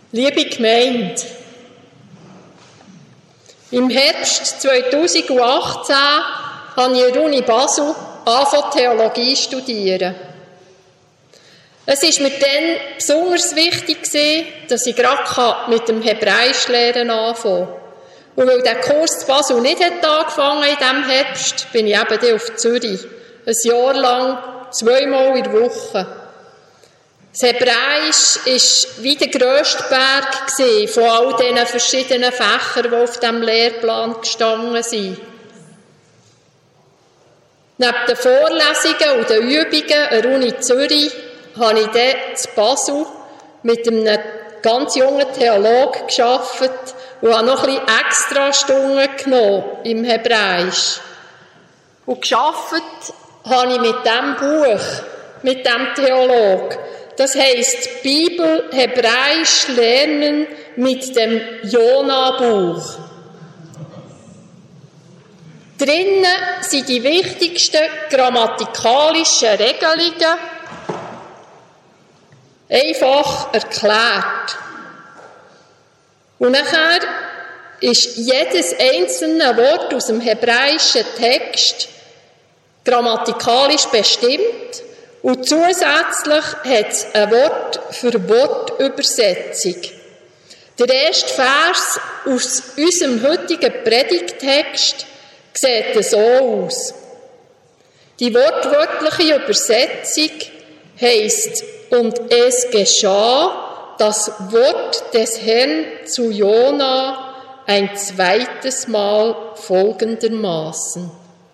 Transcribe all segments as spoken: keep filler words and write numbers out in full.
Liebe Gemeinde, im Herbst zweitausendachtzehn habe ich an der Uni Basel angefangen, Theologie zu studieren. Es war mir dann besonders wichtig, dass ich gerade mit dem Hebräischlehren anfangen kann. Und weil der Kurs in Basel nicht angefangen hat in diesem Herbst, bin ich eben dann auf Zürich. Ein Jahr lang, zweimal in der Woche. Das Hebräisch war wie der grösste Berg von all diesen verschiedenen Fächern, die auf diesem Lehrplan gestanden sind. Neben den Vorlesungen und den Übungen an der Uni Zürich habe ich dann in Basel mit einem ganz jungen Theologen gearbeitet und habe noch ein bisschen extra Stunden genommen im Hebräisch. Und gearbeitet habe ich mit diesem Buch, mit diesem Theologen. Das heisst, Bibel Hebräisch lernen mit dem Jona-Buch. Drinnen sind die wichtigsten grammatikalischen Regelungen einfach erklärt. Und nachher ist jedes einzelne Wort aus dem hebräischen Text grammatikalisch bestimmt und zusätzlich hat es eine Wort-für-Wort-Übersetzung. Der erste Vers aus unserem heutigen Predigttext sieht so aus. Die wortwörtliche Übersetzung heisst: Und es geschah das Wort des Herrn zu Jona ein zweites Mal folgendermaßen.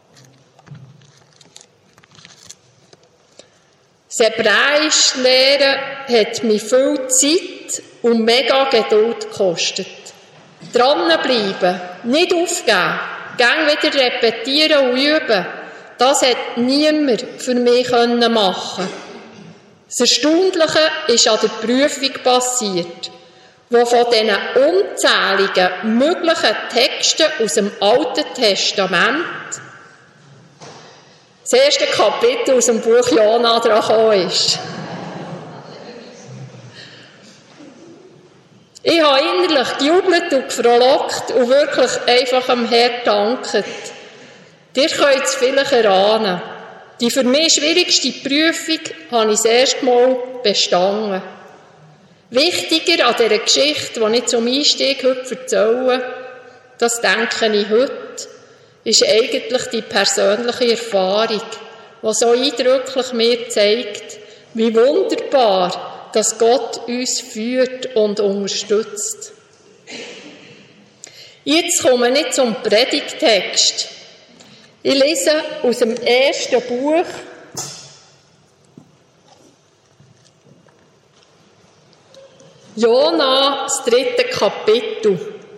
Das Hebräisch lernen hat mich viel Zeit und mega Geduld gekostet. Dranbleiben, nicht aufgeben, gern wieder repetieren und üben, das hat niemand für mich machen können. Das Erstaunliche ist an der Prüfung passiert, wo von diesen unzähligen möglichen Texten aus dem Alten Testament das erste Kapitel aus dem Buch Jona dran gekommen ist. Ich habe innerlich gejubelt und gefrohlockt und wirklich einfach am Herrn gedankt. Ihr könnt es vielleicht erahnen. Die für mich schwierigste Prüfung habe ich das erste Mal bestanden. Wichtiger an dieser Geschichte, die ich zum Einstieg heute erzähle, das denke ich heute, ist eigentlich die persönliche Erfahrung, die so eindrücklich mir zeigt, wie wunderbar, dass Gott uns führt und unterstützt. Jetzt komme ich zum Predigttext. Ich lese aus dem ersten Buch Jona, das dritte Kapitel.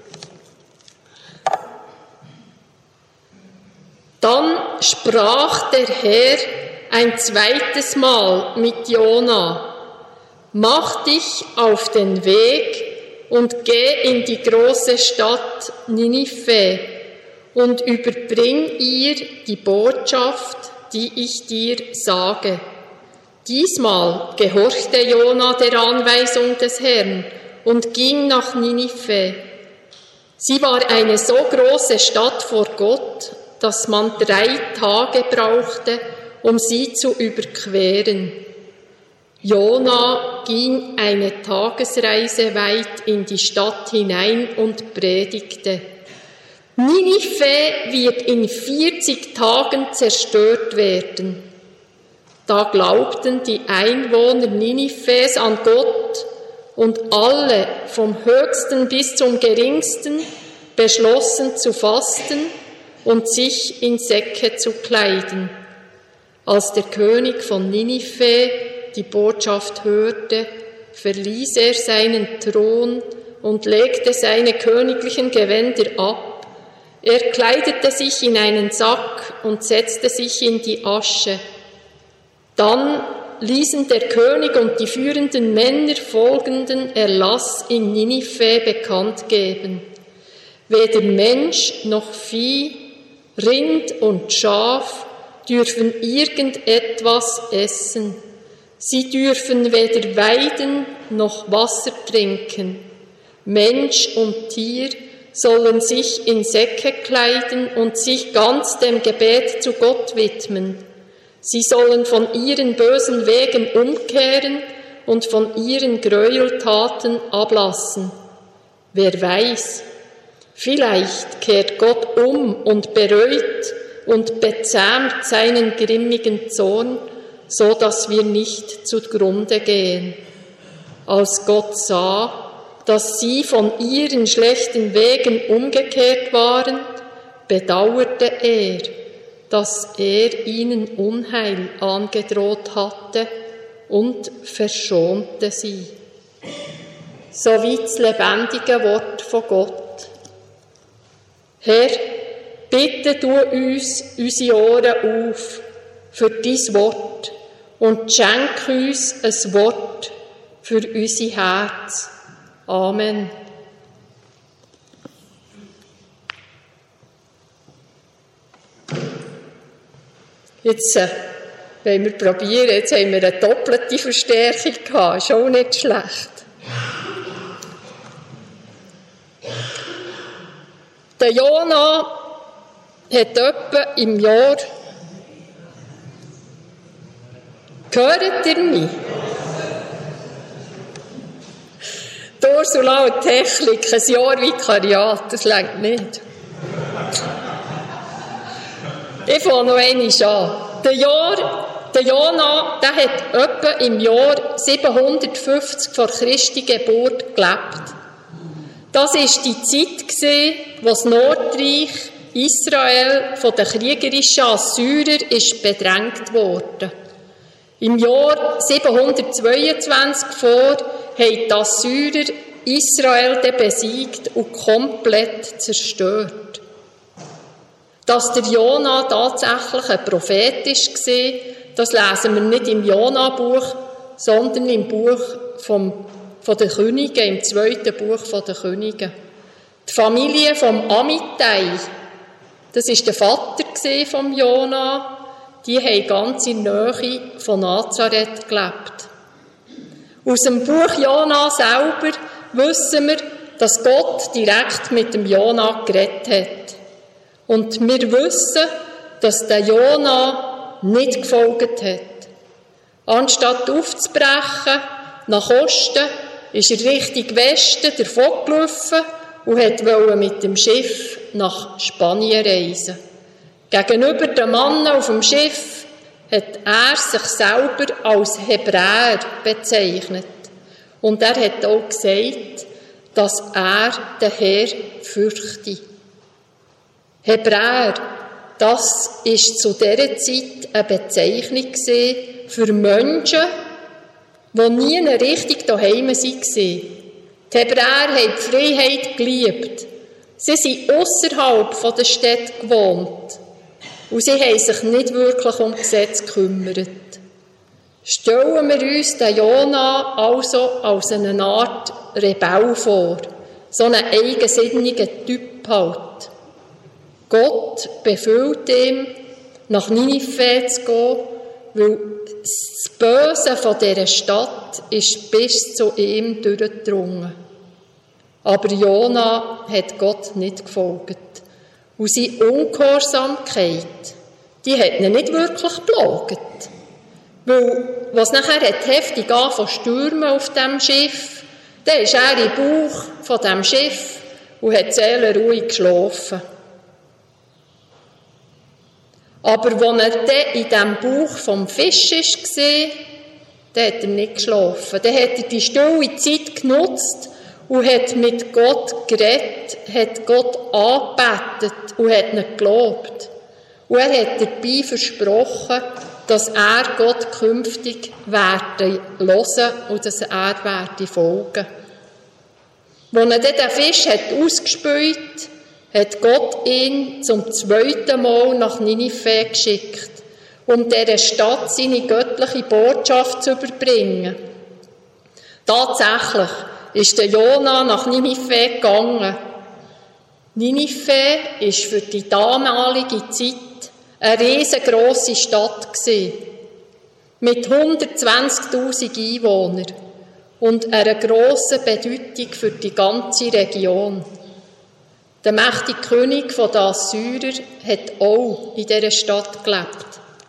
Dann sprach der Herr ein zweites Mal mit Jona: Mach dich auf den Weg und geh in die große Stadt Ninive und überbring ihr die Botschaft, die ich dir sage. Diesmal gehorchte Jona der Anweisung des Herrn und ging nach Ninive. Sie war eine so große Stadt vor Gott, dass man drei Tage brauchte, um sie zu überqueren. Jona ging eine Tagesreise weit in die Stadt hinein und predigte: Ninive wird in vierzig Tagen zerstört werden. Da glaubten die Einwohner Ninives an Gott und alle, vom Höchsten bis zum Geringsten, beschlossen zu fasten und sich in Säcke zu kleiden. Als der König von Ninive die Botschaft hörte, verließ er seinen Thron und legte seine königlichen Gewänder ab. Er kleidete sich in einen Sack und setzte sich in die Asche. Dann ließen der König und die führenden Männer folgenden Erlass in Ninive bekannt geben: Weder Mensch noch Vieh, Rind und Schaf dürfen irgendetwas essen. Sie dürfen weder weiden noch Wasser trinken. Mensch und Tier sollen sich in Säcke kleiden und sich ganz dem Gebet zu Gott widmen. Sie sollen von ihren bösen Wegen umkehren und von ihren Gräueltaten ablassen. Wer weiß, vielleicht kehrt Gott um und bereut und bezähmt seinen grimmigen Zorn, so dass wir nicht zugrunde gehen. Als Gott sah, dass sie von ihren schlechten Wegen umgekehrt waren, bedauerte er, dass er ihnen Unheil angedroht hatte und verschonte sie. Soweit das lebendige Wort von Gott. Herr, bitte du uns unsere Ohren auf für dein Wort und schenk uns ein Wort für unser Herz. Amen. Jetzt äh, wollen wir probieren, jetzt haben wir eine doppelte Verstärkung gehabt, ist auch nicht schlecht. Der Jona hat etwa im Jahr, hört ihr mich? Die Ursula und Technik, ein Jahr Vikariat, das reicht nicht. Ich fange noch einmal an. Der, Jahr, der Jona, der hat etwa im Jahr siebenhundertfünfzig vor Christi Geburt gelebt. Das war die Zeit, wo das Nordreich Israel von den kriegerischen Assyrern ist bedrängt wurde. Im Jahr siebenhundertzweiundzwanzig vor haben die Assyrer Israel besiegt und komplett zerstört. Dass der Jona tatsächlich ein Prophet war, das lesen wir nicht im Jona-Buch, sondern im Buch vom, von den Königen, im zweiten Buch von den Königen. Die Familie vom Amittai, das war der Vater vom Jona, die haben ganz in der Nähe von Nazareth gelebt. Aus dem Buch Jona selber wissen wir, dass Gott direkt mit dem Jona geredet hat. Und wir wissen, dass der Jona nicht gefolgt hat. Anstatt aufzubrechen, nach Osten, ist er Richtung Westen davongelaufen und wollte mit dem Schiff nach Spanien reisen. Gegenüber den Männern auf dem Schiff hat er sich selber als Hebräer bezeichnet. Und er hat auch gesagt, dass er den Herr fürchte. Hebräer, das war zu dieser Zeit eine Bezeichnung für Menschen, die nie richtig daheim waren. Die Hebräer haben die Freiheit geliebt. Sie sind ausserhalb der Stadt gewohnt. Und sie haben sich nicht wirklich um Gesetz gekümmert. Stellen wir uns den Jona also als eine Art Rebell vor. So einen eigensinnigen Typ halt. Gott befiehlt ihm, nach Ninive zu gehen, weil das Böse von dieser Stadt ist bis zu ihm durchgedrungen. Aber Jona hat Gott nicht gefolgt. Und seine Ungehorsamkeit, die hat ihn nicht wirklich geplagt. Weil, was nachher hat heftig angefangen zu stürmen auf dem Schiff, dann ist er im Bauch von dem Schiff und hat seelenruhig geschlafen. Aber als er dann in dem Bauch vom Fisch war, dann hat er nicht geschlafen. Dann hat er die stille Zeit genutzt und hat mit Gott geredet, hat Gott angebetet und hat ihn gelobt. Und er hat dabei versprochen, dass er Gott künftig werde hören und dass er werde folgen. Als er dann den Fisch hat ausgespült, hat Gott ihn zum zweiten Mal nach Ninive geschickt, um dieser Stadt seine göttliche Botschaft zu überbringen. Tatsächlich ist der Jona nach Ninive gegangen. Ninive war für die damalige Zeit eine riesengrosse Stadt mit hundertzwanzigtausend Einwohnern. und einer grossen Bedeutung für die ganze Region. Der mächtige König der Assyrer hat auch in dieser Stadt gelebt.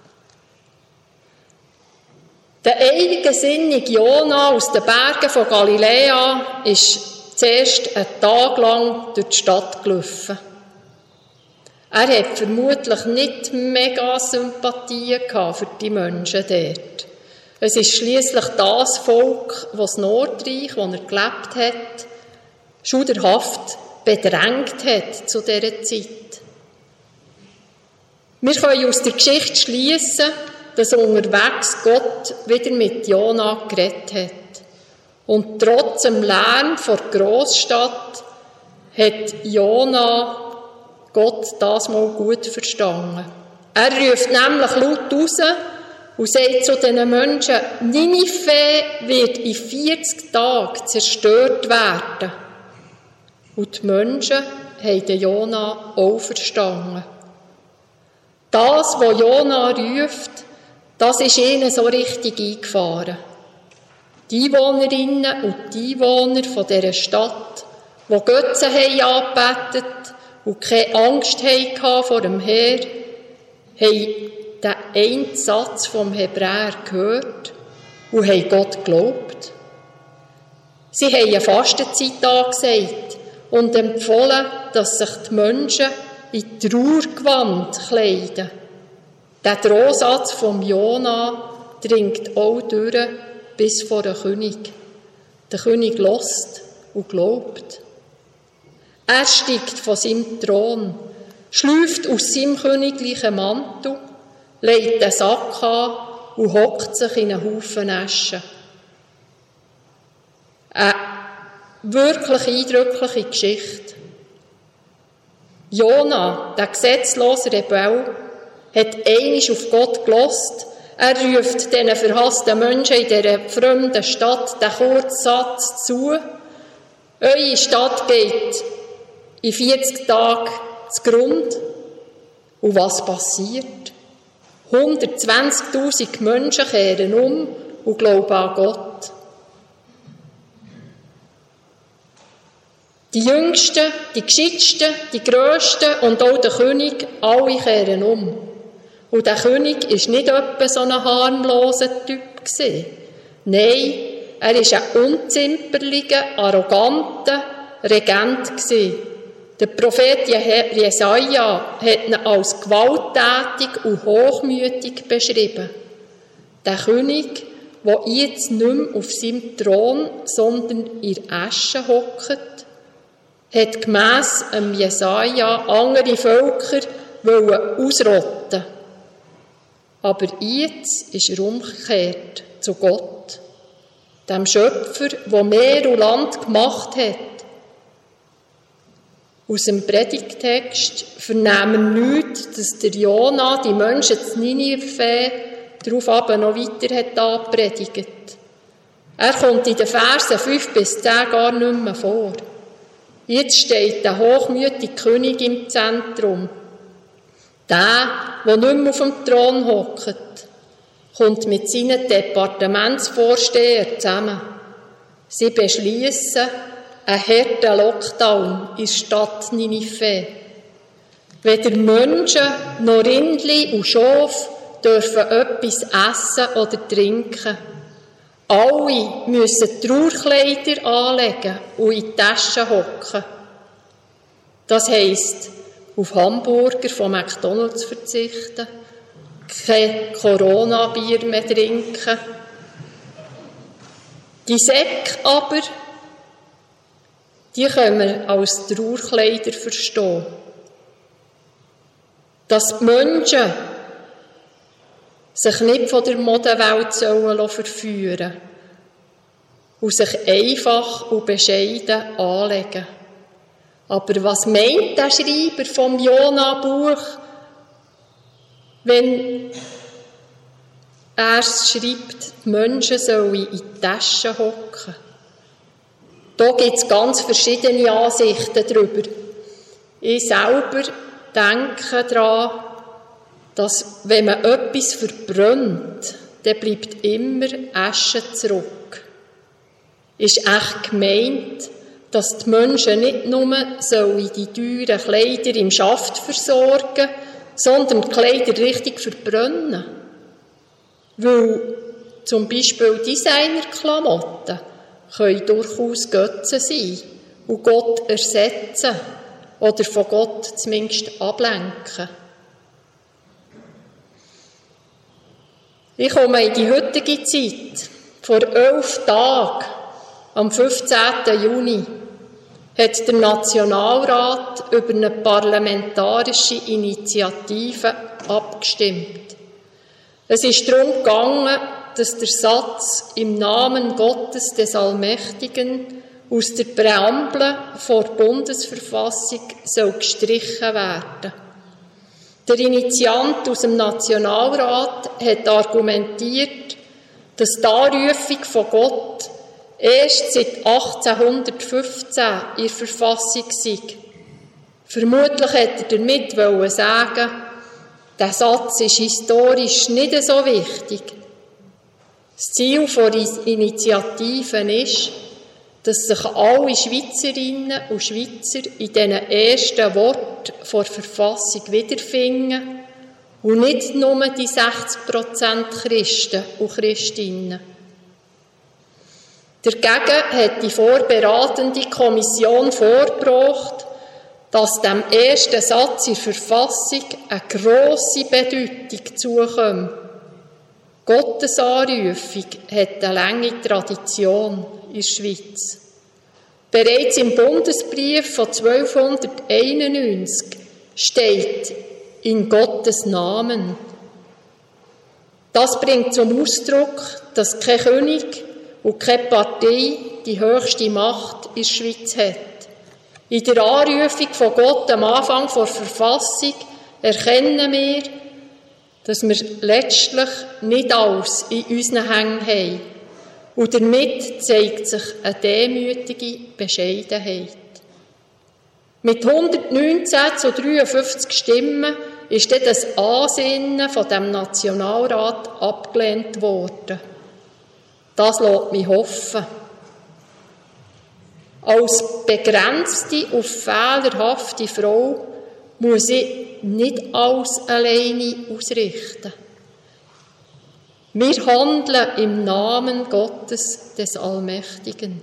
Der eigensinnige Jona aus den Bergen von Galiläa ist zuerst einen Tag lang durch die Stadt gelaufen. Er hat vermutlich nicht mega Sympathien für die Menschen dort. Es ist schliesslich das Volk, das Nordreich, wo er gelebt hat, schauderhaft bedrängt hat zu dieser Zeit. Wir können aus der Geschichte schliessen, dass unterwegs Gott wieder mit Jona geredet hat. Und trotz dem Lärm vor der Grossstadt hat Jona Gott das mal gut verstanden. Er ruft nämlich laut raus und sagt zu diesen Menschen, Ninive wird in vierzig Tagen zerstört werden. Und die Menschen haben den Jona auch verstanden. Das, was Jona ruft, das ist ihnen so richtig eingefahren. Die Einwohnerinnen und die Einwohner von dieser Stadt, die Götzen haben angebetet und keine Angst hatten vor dem Herr, haben den einen Satz vom Hebräer gehört und haben Gott geglaubt. Sie haben eine Fastenzeit angesagt und empfohlen, dass sich die Menschen in Trauergewand kleiden. Der Drohsatz vom Jona dringt auch durch bis vor den König. Der König lässt und glaubt. Er steigt von seinem Thron, schlüpft aus seinem königlichen Mantel, legt den Sack an und hockt sich in einen Haufen Asche. Eine wirklich eindrückliche Geschichte. Jona, der gesetzlose Rebell, hat einmal auf Gott gehört. Er ruft diesen verhassten Menschen in dieser fremden Stadt den kurzen Satz zu. Eure Stadt geht in vierzig Tagen zugrunde. Und was passiert? hundertzwanzigtausend Menschen kehren um und glauben an Gott. Die Jüngsten, die Gescheitsten, die Grössten und auch der König, alle kehren um. Und der König war nicht etwa so ein harmloser Typ. Nein, er war ein unzimperlicher, arroganter Regent. Der Prophet Jesaja hat ihn als gewalttätig und hochmütig beschrieben. Der König, der jetzt nicht mehr auf seinem Thron, sondern in Asche hockt, hat gemäss dem Jesaja andere Völker ausrotten. Aber jetzt ist er umgekehrt zu Gott, dem Schöpfer, der Meer und Land gemacht hat. Aus dem Predigtext vernehmen wir nichts, dass der Jona die Menschen zu Ninive darauf aber noch weiter hat angepredigt. Er kommt in den Versen fünf bis zehn gar nicht mehr vor. Jetzt steht der hochmütige König im Zentrum. Der, der nicht mehr auf dem Thron hockt, kommt mit seinen Departementsvorstehern zusammen. Sie beschließen einen harten Lockdown in der Stadt Ninive. Weder Menschen noch Rindli und Schafe dürfen etwas essen oder trinken. Alle müssen Trauerkleider anlegen und in die Taschen hocken. Das heisst, auf Hamburger von McDonalds verzichten, kein Corona-Bier mehr trinken. Die Säcke aber, die können wir als Trauerkleider verstehen. Dass die Menschen sich nicht von der Modewelt sollen verführen und sich einfach und bescheiden anlegen. Aber was meint der Schreiber vom Jona-Buch, wenn er schreibt, die Menschen sollen in die Taschen hocken? Da gibt es ganz verschiedene Ansichten darüber. Ich selber denke daran, dass wenn man etwas verbrennt, dann bleibt immer Asche zurück. ist echt gemeint, dass die Menschen nicht nur sollen die teuren Kleider im Schaft versorgen, sondern die Kleider richtig verbrennen. Weil zum Beispiel Designerklamotten können durchaus Götzen sein und Gott ersetzen oder von Gott zumindest ablenken. Ich komme in die heutige Zeit. Vor elf Tagen, am fünfzehnten Juni, hat der Nationalrat über eine parlamentarische Initiative abgestimmt. Es ist darum gegangen, dass der Satz «Im Namen Gottes des Allmächtigen» aus der Präambel der Bundesverfassung soll gestrichen werden. Der Initiant aus dem Nationalrat hat argumentiert, dass die Anrufung von Gott erst seit achtzehnhundertfünfzehn in der Verfassung sei. Vermutlich hätte er damit sagen, der Satz ist historisch nicht so wichtig. Das Ziel der Initiative ist, dass sich alle Schweizerinnen und Schweizer in diesen ersten Worten der Verfassung wiederfinden und nicht nur die sechzig Prozent Christen und Christinnen. Dagegen hat die vorberatende Kommission vorgebracht, dass dem ersten Satz in der Verfassung eine grosse Bedeutung zukommt. Gottes Anrufung hat eine lange Tradition in der Schweiz. Bereits im Bundesbrief von zwölfhunderteinundneunzig steht «in Gottes Namen». Das bringt zum Ausdruck, dass kein König und keine Partei die höchste Macht in der Schweiz hat. In der Anrufung von Gott am Anfang der Verfassung erkennen wir, dass wir letztlich nicht alles in unseren Händen haben. Und damit zeigt sich eine demütige Bescheidenheit. Mit hundertneunzehn zu dreiundfünfzig Stimmen ist dann das Ansinnen von dem Nationalrat abgelehnt worden. Das lässt mich hoffen. Als begrenzte und fehlerhafte Frau muss ich nicht alles alleine ausrichten. Wir handeln im Namen Gottes des Allmächtigen.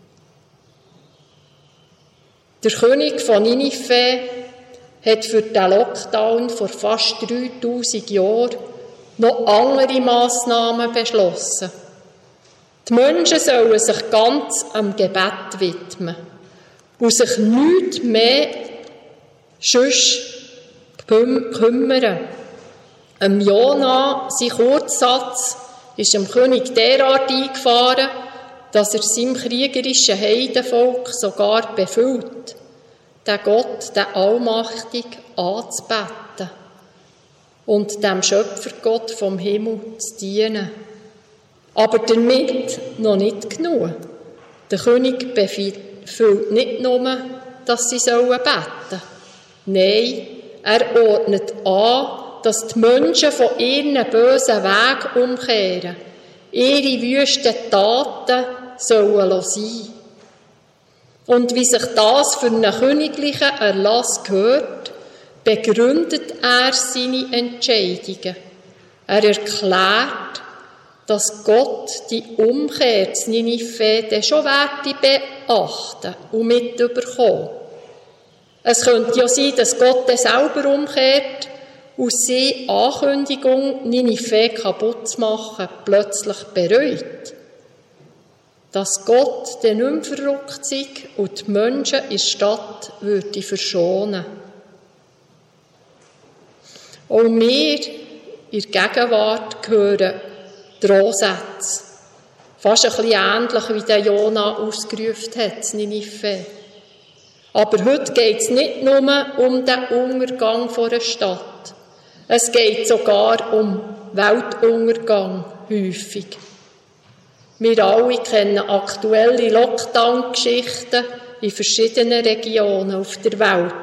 Der König von Ninive hat für den Lockdown vor fast dreitausend Jahren noch andere Massnahmen beschlossen. Die Menschen sollen sich ganz am Gebet widmen und sich nichts mehr sonst kümmern. Am Jona, sein Kurzsatz, ist dem König derart eingefahren, dass er seinem kriegerischen Heidenvolk sogar befiehlt, den Gott, den Allmächtig, anzubeten und dem Schöpfergott vom Himmel zu dienen. Aber damit noch nicht genug. Der König befiehlt nicht nur, dass sie beten sollen. Nein, er ordnet an, dass die Menschen von ihren bösen Weg umkehren, ihre wüsten Taten sollen sein. Und wie sich das für einen königlichen Erlass gehört, begründet er seine Entscheidungen. Er erklärt, dass Gott die Umkehr zu Ninive dann schon werde beachten und mitbekommen. Es könnte ja sein, dass Gott dann selber umkehrt und seine Ankündigung, Ninive kaputt zu machen, plötzlich bereut. Dass Gott dann nicht mehr verrückt sei und die Menschen in der Stadt würde verschonen. Auch wir in der Gegenwart gehören Drohsätze. Fast ein bisschen ähnlich, wie der Jona ausgerufen hat, in Ninive. Aber heute geht es nicht nur um den Untergang einer Stadt. Es geht sogar um Weltuntergang, häufig. Wir alle kennen aktuelle Lockdown-Geschichten in verschiedenen Regionen auf der Welt.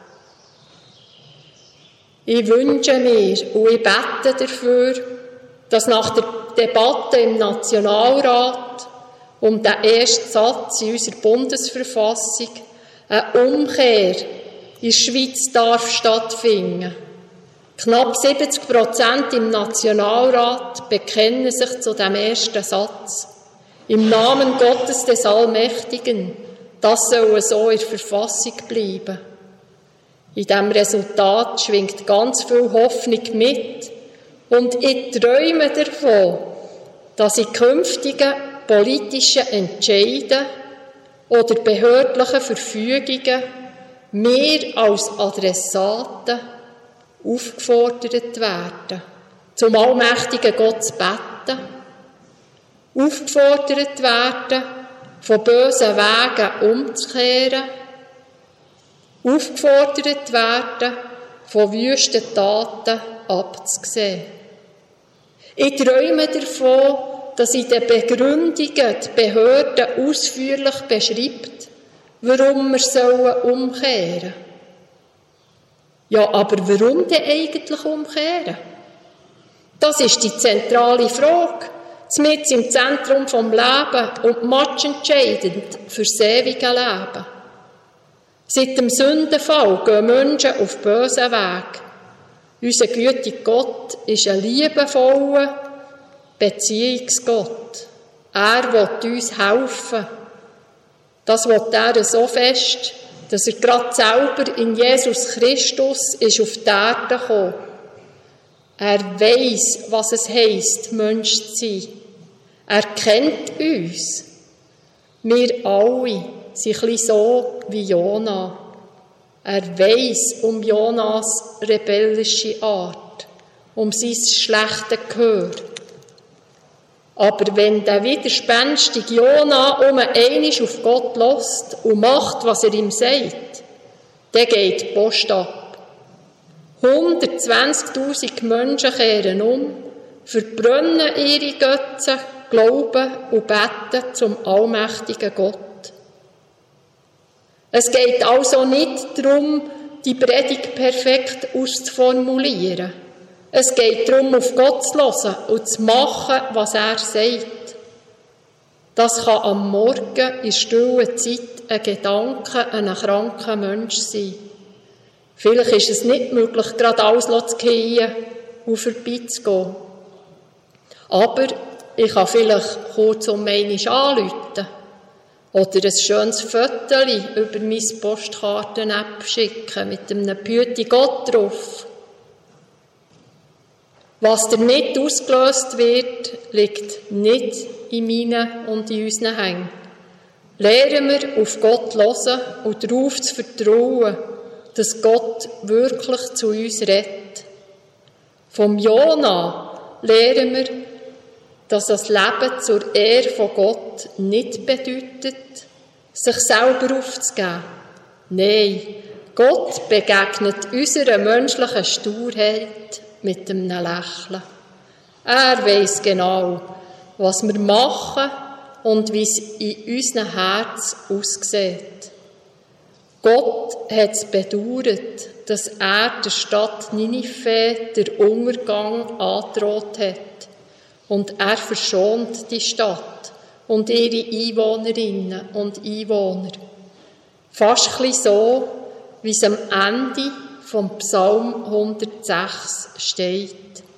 Ich wünsche mir und ich bete dafür, dass nach der Debatte im Nationalrat um den ersten Satz in unserer Bundesverfassung, eine Umkehr in der Schweiz darf stattfinden. Knapp siebzig Prozent im Nationalrat bekennen sich zu dem ersten Satz. Im Namen Gottes des Allmächtigen, das soll so in der Verfassung bleiben. In diesem Resultat schwingt ganz viel Hoffnung mit und ich träume davon, dass in künftigen politischen Entscheiden oder behördlichen Verfügungen wir als Adressaten aufgefordert werden, zum allmächtigen Gott zu beten, aufgefordert werden, von bösen Wegen umzukehren, aufgefordert werden, von wüsten Taten abzusehen. Ich träume davon, dass in den Begründungen die Behörde ausführlich beschreibt, warum wir umkehren sollen. Ja, aber warum denn eigentlich umkehren? Das ist die zentrale Frage. Mitten im Zentrum vom Leben und matchentscheidend fürs ewige Leben. Seit dem Sündenfall gehen Menschen auf bösen Weg. Unser gütiger Gott ist ein liebevoller Beziehungsgott. Er will uns helfen. Das will er so fest, dass er gerade selber in Jesus Christus ist auf die Erde gekommen. Er weiss, was es heisst, Mensch zu sein. Er kennt uns. Wir alle sind ein bisschen so wie Jona. Er weiss um Jonas rebellische Art, um sein schlechtes Gehör. Aber wenn der widerspenstige Jona um einmal auf Gott lässt und macht, was er ihm sagt, dann geht die Post ab. hundertzwanzigtausend Menschen kehren um, verbrennen ihre Götzen, glauben und beten zum allmächtigen Gott. Es geht also nicht darum, die Predigt perfekt auszuformulieren. Es geht darum, auf Gott zu hören und zu machen, was er sagt. Das kann am Morgen in stiller Zeit ein Gedanke an einen kranken Mensch sein. Vielleicht ist es nicht möglich, gerade alles zu gehen und vorbeizugehen. Aber ich kann vielleicht kurz um einmal anrufen oder ein schönes Foto über meine Postkarten-App schicken mit einem Behüte Gott drauf. Was damit ausgelöst wird, liegt nicht in meinen und in unseren Händen. Lernen wir auf Gott hören und darauf zu vertrauen, dass Gott wirklich zu uns redet. Vom Jona lernen wir, dass das Leben zur Ehre von Gott nicht bedeutet, sich selber aufzugeben. Nein, Gott begegnet unserer menschlichen Sturheit mit einem Lächeln. Er weiss genau, was wir machen und wie es in unserem Herz aussieht. Gott hat es bedauert, dass er der Stadt Ninive den Untergang angedroht hat. Und er verschont die Stadt und ihre Einwohnerinnen und Einwohner. Fast ein bisschen so, wie es am Ende vom Psalm hundertsechs steht.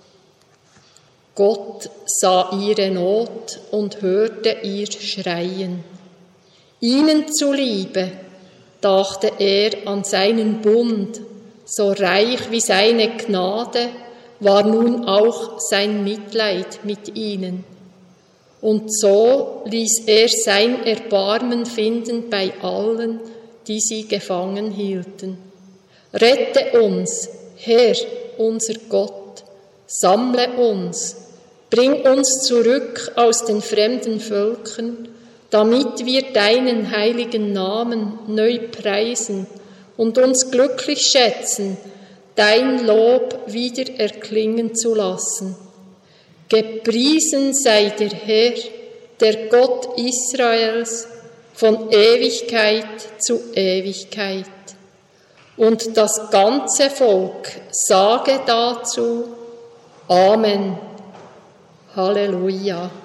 Gott sah ihre Not und hörte ihr Schreien. Ihnen zuliebe dachte er an seinen Bund, so reich wie seine Gnade war nun auch sein Mitleid mit ihnen. Und so ließ er sein Erbarmen finden bei allen, die sie gefangen hielten. Rette uns, Herr, unser Gott, sammle uns, bring uns zurück aus den fremden Völkern, damit wir deinen heiligen Namen neu preisen und uns glücklich schätzen, dein Lob wieder erklingen zu lassen. Gepriesen sei der Herr, der Gott Israels, von Ewigkeit zu Ewigkeit. Und das ganze Volk sage dazu Amen. Halleluja.